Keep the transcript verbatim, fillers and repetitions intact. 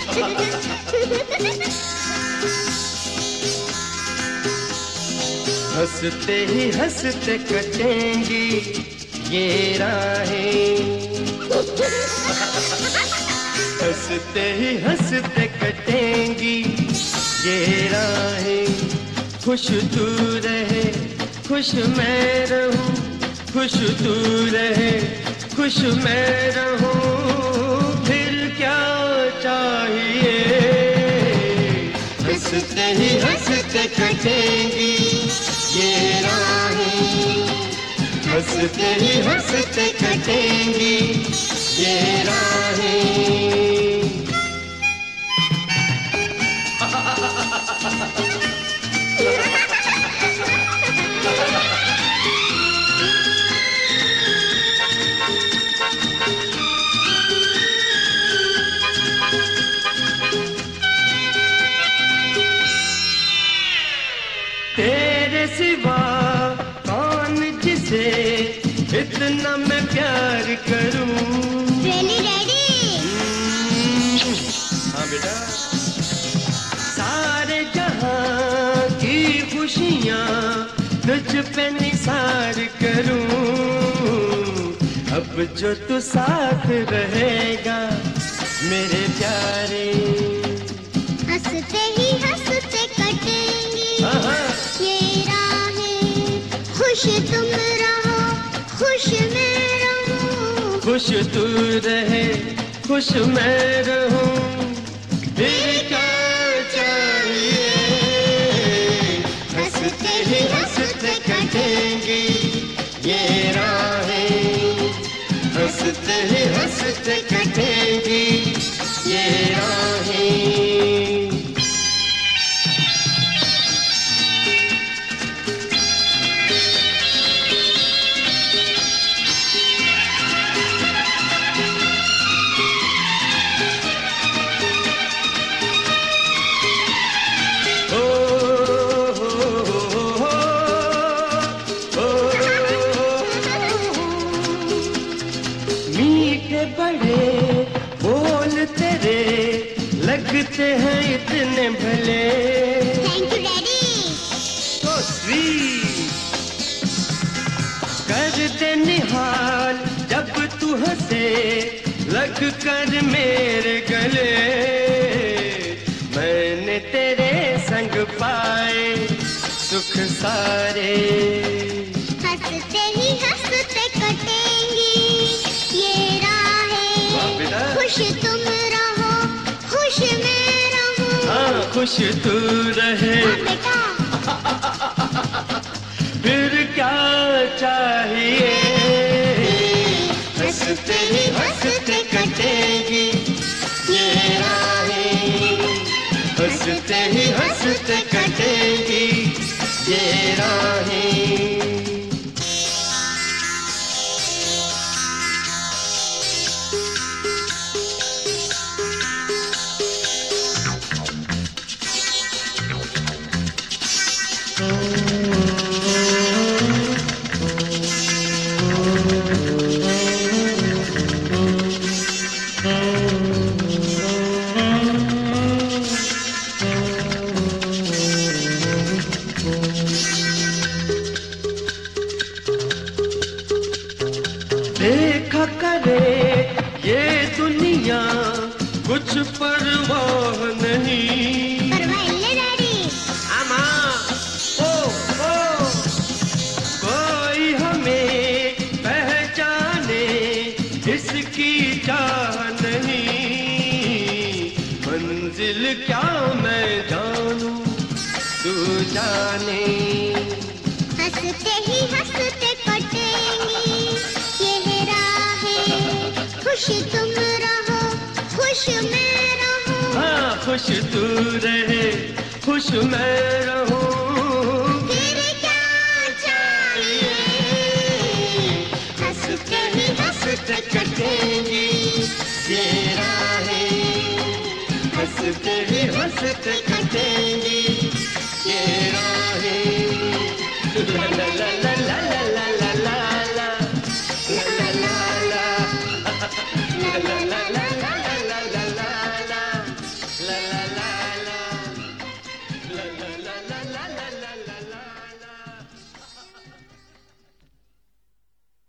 हंसते ही हंसते कटेंगी ये राहें, हंसते ही हंसते कटेंगी ये राहें। खुश तू रहे खुश मैं रहूं, खुश तू रहे खुश मैं रहूं, फिर क्या चाहिए। हंसते ही हंसते कटेंगी ये राहें, हंसते ही हंसते कटेंगी ये राहें। तेरे सिवा कौन जिसे इतना मैं प्यार करूं। Really, Daddy? हाँ बेटा। सारे जहां की खुशियां तुझ पे निसार करूं, अब जो तू साथ रहेगा मेरे प्यारे। हंसते ही हंसते कटेंगी ये राहें, खुश तुम रहो खुश मैं रहूं, खुश तू रहे खुश मैं रहूं, फिर क्या चाहिए। हंसते ही हंसते कटेंगी ये राहें, हंसते ही हंसते कटेंगी ये राहें। बड़े बोल तेरे लगते हैं इतने भले। Thank you, Daddy. So sweet. कर दे निहाल जब तू हंसे लग कर मेरे गले, मैंने तेरे संग पाए सुख सारे। हंसते ही हंसते कटेंगी ये राहें, खुश तुम रहो खुश मैं रहूं, हाँ खुश तू रहे बेटा। फिर क्या चाहिए। हंसते ही हंसते कटेंगी ये राहें, हंसते ही हंसते कटेंगी ये राहें। देखा करे ये दुनिया कुछ परवाह नहीं। परवाह डैडी। आमा ओ ओ कोई हमें पहचाने इसकी चाह नहीं, मंजिल क्या मैं जानूं तू जाने। हंसते ही हंसते कटेंगी ये राहें, खुश तुम रहो खुश मैं रहूं, हाँ खुश तू रहे खुश मैं रहूं, फिर क्या चाहिए। हंसते ही हंसते कटेंगी ये राहें, हंसते ही हंसते कटेंगी